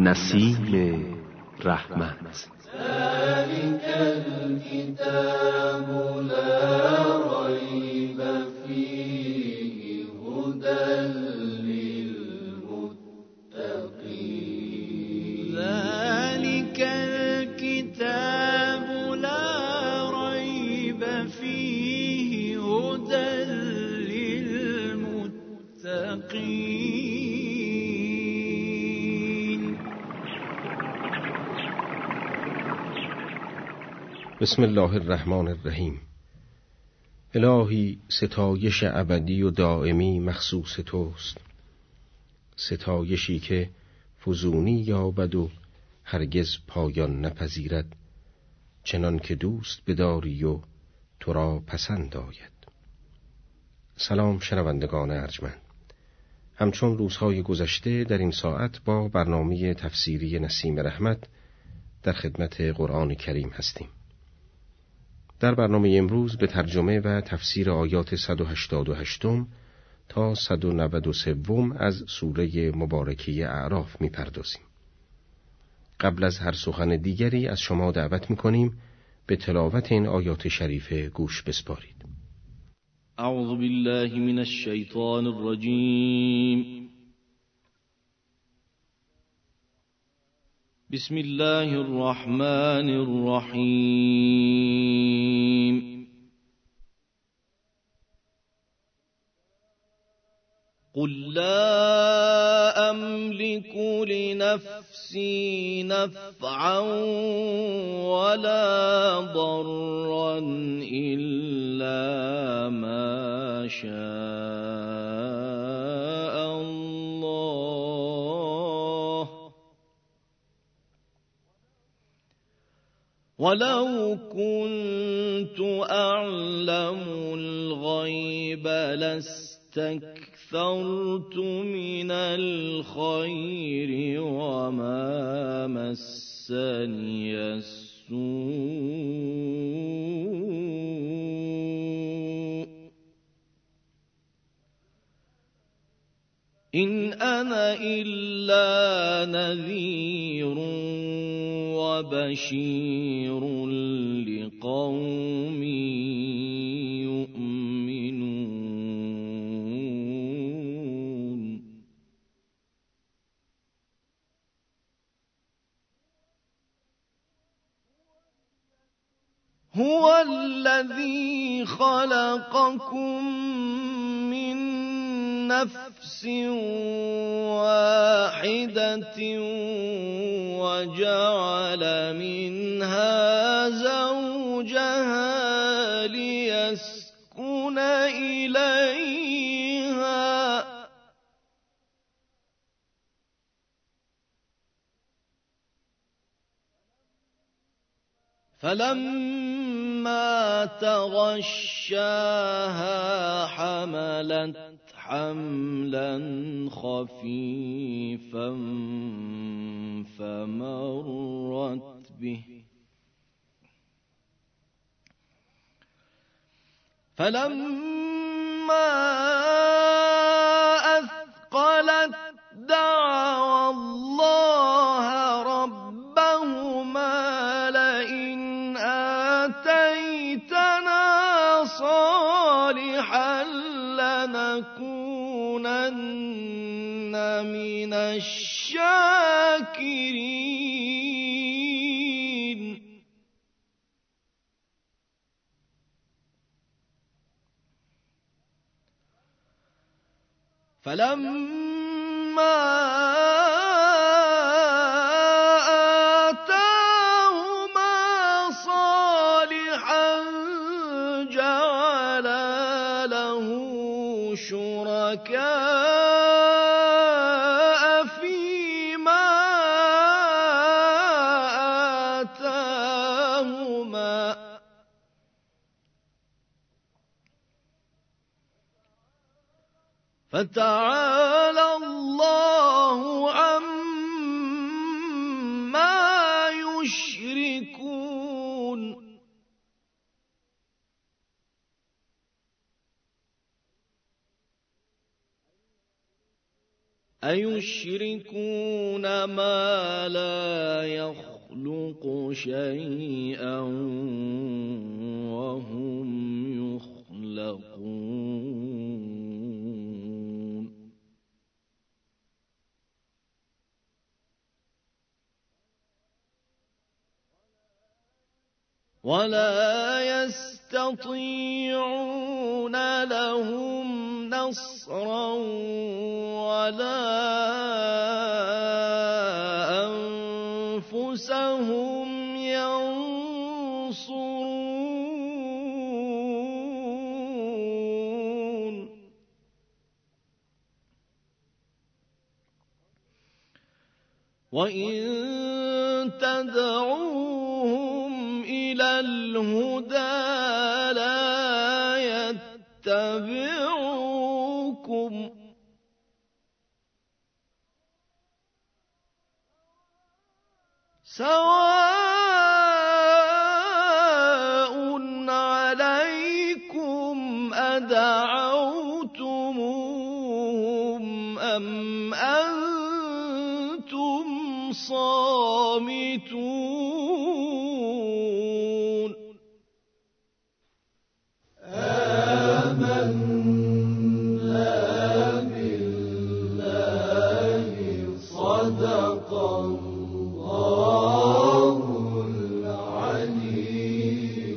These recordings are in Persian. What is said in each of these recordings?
نسیم رحمت. ذلك الكتاب لا ريب فيه هدى للمتقين. ذلك الكتاب لا ريب فيه هدى للمتقين. بسم الله الرحمن الرحیم. الهی ستایش ابدی و دائمی مخصوص توست، ستایشی که فزونی یابد و هرگز پایان نپذیرد، چنان که دوست بداری و تو را پسند آید. سلام شنوندگان ارجمند، همچون روزهای گذشته در این ساعت با برنامه تفسیری نسیم رحمت در خدمت قرآن کریم هستیم. در برنامه امروز به ترجمه و تفسیر آیات 188 تا 193 از سوره مبارکه اعراف می‌پردازیم. قبل از هر سخن دیگری از شما دعوت می‌کنیم به تلاوت این آیات شریفه گوش بسپارید. اعوذ بالله من الشیطان الرجیم. بسم الله الرحمن الرحیم. قل لا أملك لنفسي نفعا ولا ضرا إلا ما شاء الله ولو كنت أعلم الغيب لاستكثرت من الخير وما مسني السوء إن أنا إلا نذير وبشير لقوم يؤمنون. هو الذي خلقكم من نفس واحدة وجعل منها زوجها ليسكن إليها فلما تغشاها حملت حملا خفيفا فمرت به فلما أثقلت دعوا الله ربهما لئن آتيتنا صالحا لنكونن من الشاكرين. فلما آتاهما صالحا جعل له شركاء فيما آتاهما فتعالى الله عما يشركون. أَيُشْرِكُونَ مَا لَا يَخْلُقُ شَيْئًا وَهُمْ يُخْلَقُونَ وَلَا يَسْتَطِيعُونَ لَهُمْ نَصْرًا وَلَا أَنفُسَهُمْ يَنصُرُونَ وَإِن تَدْعُوهُمْ إِلَى الْهُدَى لَا يَتَّبِعُوكُمْ سَوَاءٌ عَلَيْكُمْ أَدَعَوْتُمُوهُمْ أَمْ أَنْتُمْ صَامِتُونَ آمنا بالله صدق الله العلي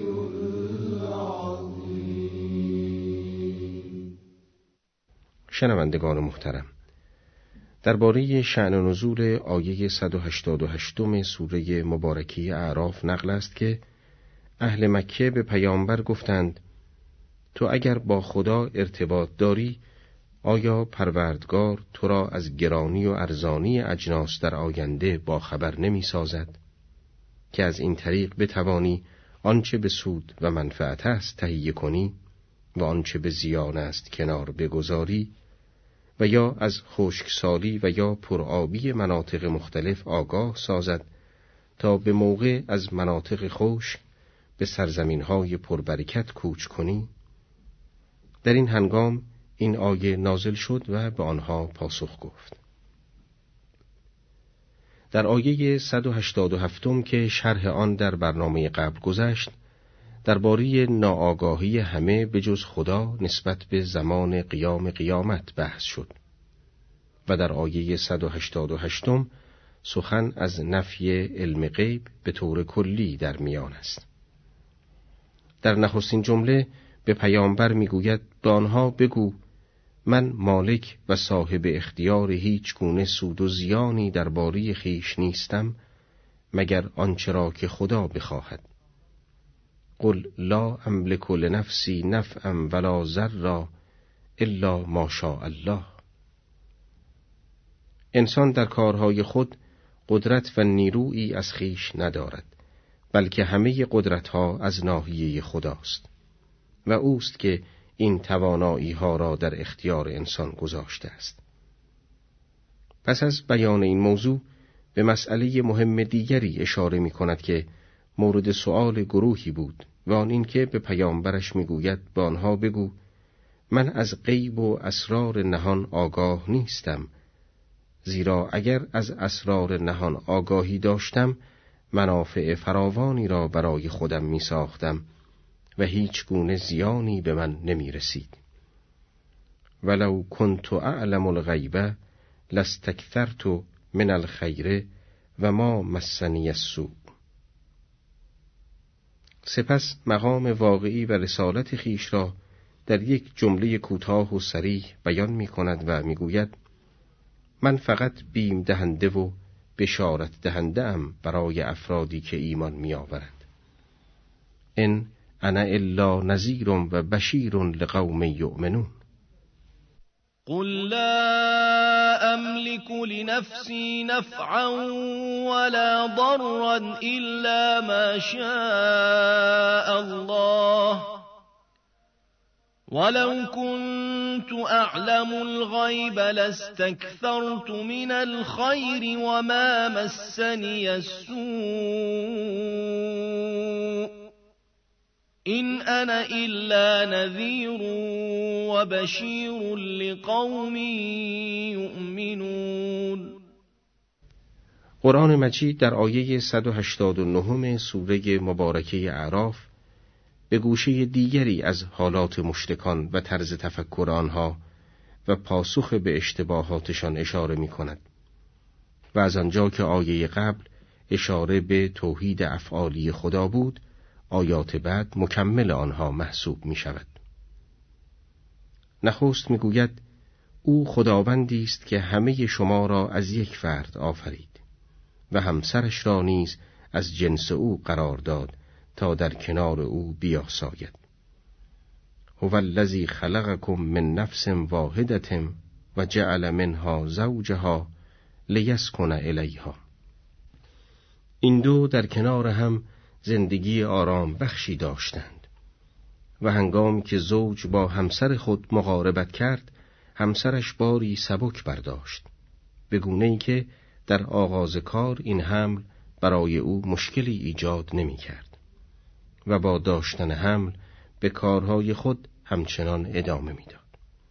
العظيم. شنوندگان محترم، درباره شأن و نزول آیه 188 سوره مبارکه اعراف نقل است که اهل مکه به پیامبر گفتند تو اگر با خدا ارتباط داری، آیا پروردگار تو را از گرانی و ارزانی اجناس در آینده با خبر نمی سازد که از این طریق بتوانی آنچه به سود و منفعت است تهیه کنی و آنچه به زیان است کنار بگذاری و یا از خشکسالی و یا پرآبی مناطق مختلف آگاه سازد تا به موقع از مناطق خشک به سرزمین‌های پربرکت کوچ کنی؟ در این هنگام این آیه نازل شد و به آنها پاسخ گفت. در آیه 187 که شرح آن در برنامه قبل گذشت، درباره ناآگاهی همه به جز خدا نسبت به زمان قیامت بحث شد و در آیه 188 سخن از نفی علم غیب به طور کلی در میان است. در نخستین جمله به پیامبر میگوید به آنها بگو من مالک و صاحب اختیار هیچ گونه سود و زیانی درباره خویش نیستم مگر آنچه را که خدا بخواهد. قل لا املک لنفسی نفعا ولا ضرا الا ما شاء الله. انسان در کارهای خود قدرت و نیرویی از خویش ندارد، بلکه همه قدرتها از ناحیه خداست و اوست که این توانایی ها را در اختیار انسان گذاشته است. پس از بیان این موضوع به مسئله مهم دیگری اشاره می کند که مورد سؤال گروهی بود و آن این که به پیامبرش می گوید به آنها بگو من از غیب و اسرار نهان آگاه نیستم، زیرا اگر از اسرار نهان آگاهی داشتم منافع فراوانی را برای خودم می ساختم و هیچ گونه زیانی به من نمی رسید. ولو کنت اعلم الغیب لاستکثرت من الخیر و ما مسنی السوء. سپس مقام واقعی و رسالت خیش را در یک جمله کوتاه و صریح بیان می کند و می گوید من فقط بیم دهنده و بشارت دهنده ام برای افرادی که ایمان می آورند. ان انا الا نذیر و بشیر لقوم یؤمنون. قل لا أملك لنفسي نفعا ولا ضرا إلا ما شاء الله ولو كنت أعلم الغيب لاستكثرت من الخير وما مسني السوء إن أنا إلا نذير وبشير لقوم يؤمنون. قرآن مجید در آیه 189 سوره مبارکه اعراف به گوشه دیگری از حالات مشرکان و طرز تفکر آنها و پاسخ به اشتباهاتشان اشاره می کند و از آنجا که آیه قبل اشاره به توحید افعالی خدا بود، آیات بعد مکمل آنها محسوب می شود. نخست می گوید او خداوندی است که همه شما را از یک فرد آفرید و همسرش را نیز از جنس او قرار داد تا در کنار او بیاساید. هو الذی خلقکم من نفس واحدة و جعل منها زوجها لیسکن الیها. این دو در کنار هم زندگی آرام بخشی داشتند و هنگامی که زوج با همسر خود مقاربت کرد، همسرش باری سبک برداشت، به گونه‌ای که در آغاز کار این حمل برای او مشکلی ایجاد نمی کرد و با داشتن حمل به کارهای خود همچنان ادامه می داد.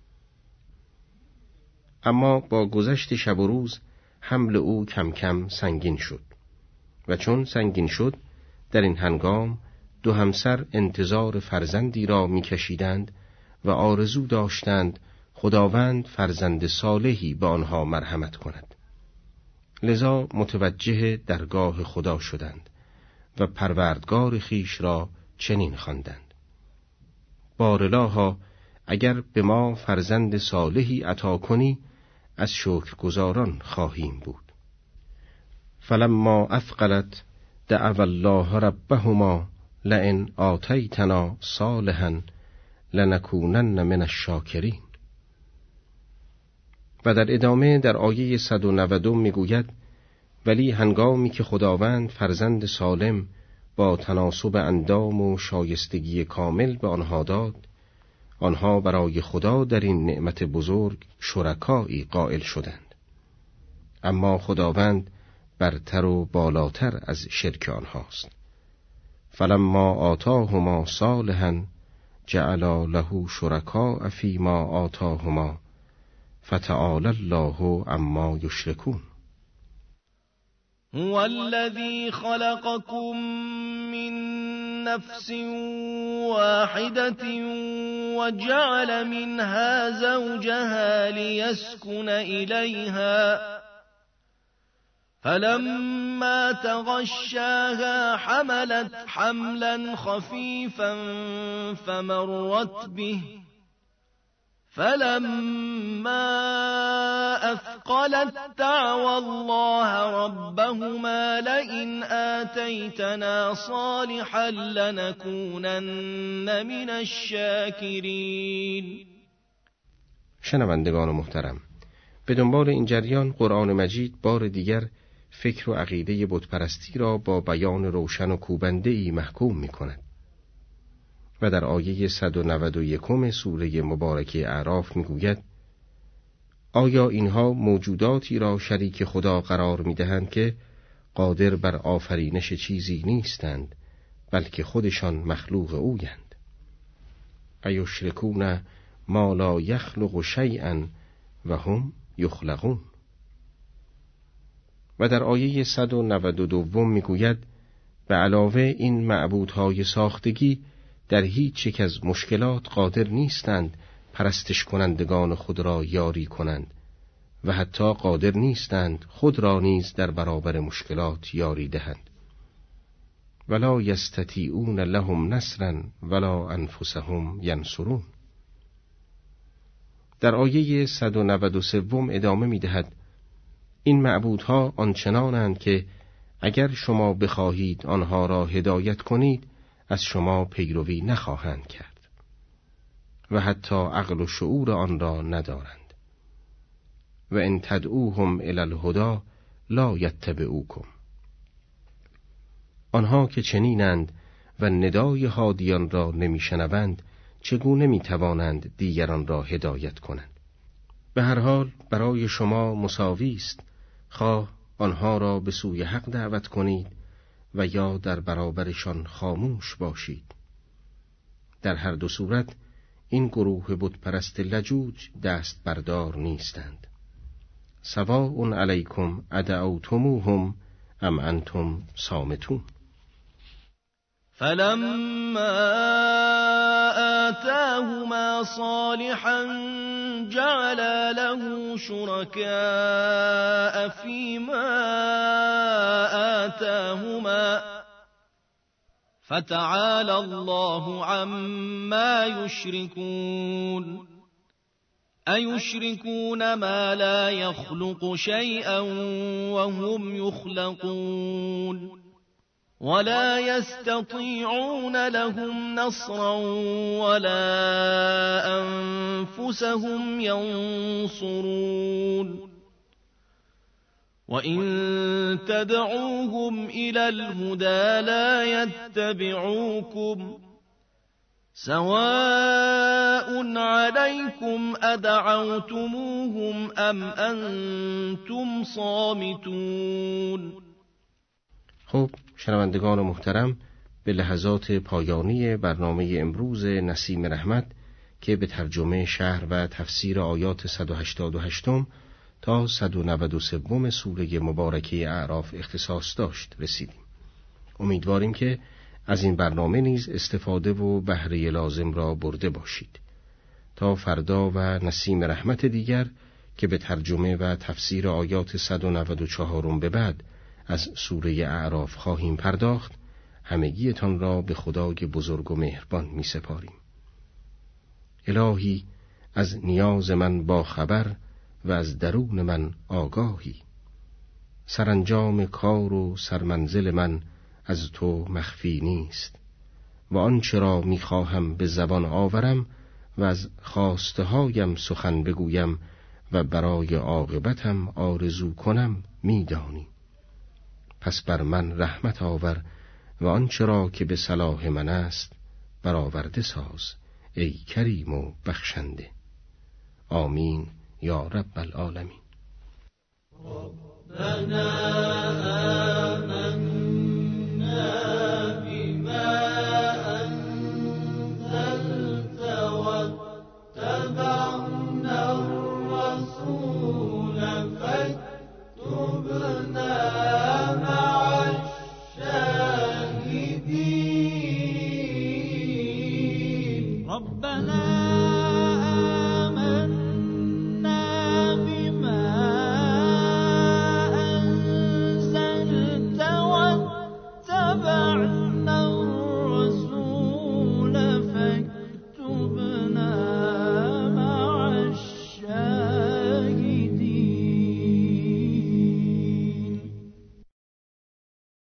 اما با گذشت شب و روز حمل او کم کم سنگین شد و چون سنگین شد در این هنگام دو همسر انتظار فرزندی را می کشیدند و آرزو داشتند خداوند فرزند صالحی به آنها مرحمت کند. لذا متوجه درگاه خدا شدند و پروردگار خیش را چنین خواندند: بارالها اگر به ما فرزند صالحی عطا کنی از شکرگزاران خواهیم بود. فلما اثقلت دعوا الله ربهما لئن آتیتنا صالحا لنکونن من الشاکرین. و در ادامه در آیه 192 میگوید ولی هنگامی که خداوند فرزند سالم با تناسب اندام و شایستگی کامل به آنها داد، آنها برای خدا در این نعمت بزرگ شرکایی قائل شدند. اما خداوند برتر و بالاتر از شرک آنهاست. فلما آتاهما صالحا جعل له شرکاء فیما آتاهما فتعالی الله عما یشرکون. هو الذی خلقکم من نفس واحدة وجعل منها زوجها لیسکن الیها فلما تغشاها حملت حملا خفيفا فمرت به فلما أثقلت دعوا الله ربهما لئن آتيتنا صالحا لنكونن من الشاكرين. شنوندگان محترم، به دنبال این جریان قرآن مجید بار دیگر فکر و عقیده بتپرستی را با بیان روشن و کوبنده‌ای محکوم می‌کند و در آیه 191 سوره مبارکه اعراف می‌گوید آیا اینها موجوداتی را شریک خدا قرار می‌دهند که قادر بر آفرینش چیزی نیستند بلکه خودشان مخلوق اویند؟ ایشرکون ما لا یخلق شیئا و هم یخلقون. و در آیه 192 میگوید به علاوه این معبودهای ساختگی در هیچ یک از مشکلات قادر نیستند پرستش کنندگان خود را یاری کنند و حتی قادر نیستند خود را نیز در برابر مشکلات یاری دهند. ولا یستطیعون لهم نصرا ولا انفسهم ینصرون. در آیه 193 ادامه می‌دهد این معبودها آنچنانند که اگر شما بخواهید آنها را هدایت کنید از شما پیروی نخواهند کرد و حتی عقل و شعور آن را ندارند. و ان تدعوهم الی الهدی لا یتبعوکم. آنها که چنینند و ندای هادیان را نمیشنوند چگونه میتوانند دیگران را هدایت کنند؟ به هر حال برای شما مساوی است خواه آنها را به سوی حق دعوت کنید و یا در برابرشان خاموش باشید. در هر دو صورت این گروه بتپرست لجوج دست بردار نیستند. سواء علیکم ادعوتموهم ام انتم صامتون. فلما آتاهما صالحا جعل له شركاء فيما آتاهما فتعالى الله عما يشركون أيشركون ما لا يخلق شيئا وهم يخلقون ولا يستطيعون لهم نصرا ولا أنفسهم ينصرون وإن تدعوهم إلى الهدى لا يتبعوكم سواء عليكم أدعوتموهم أم أنتم صامتون. خب شنوندگان محترم، به لحظات پایانی برنامه امروز نسیم رحمت که به ترجمه شرح و تفسیر آیات 188 تا 193 سوره مبارکه اعراف اختصاص داشت رسیدیم. امیدواریم که از این برنامه نیز استفاده و بهره لازم را برده باشید. تا فردا و نسیم رحمت دیگر که به ترجمه و تفسیر آیات 194 به بعد از سوره اعراف خواهیم پرداخت، همگیتان را به خدای بزرگ و مهربان می سپاریم. الهی از نیاز من با خبر و از درون من آگاهی، سرانجام کار و سرمنزل من از تو مخفی نیست و آنچه را می خواهم به زبان آورم و از خواسته هایم سخن بگویم و برای عاقبتم آرزو کنم می دانی. پس بر من رحمت آور و آنچه را که به صلاح من است برآورده ساز ای کریم و بخشنده. آمین یا رب العالمین. ربنا آمنا بما أنزلت واتبعنا الرسول فاكتبنا مع الشاهدين. ربنا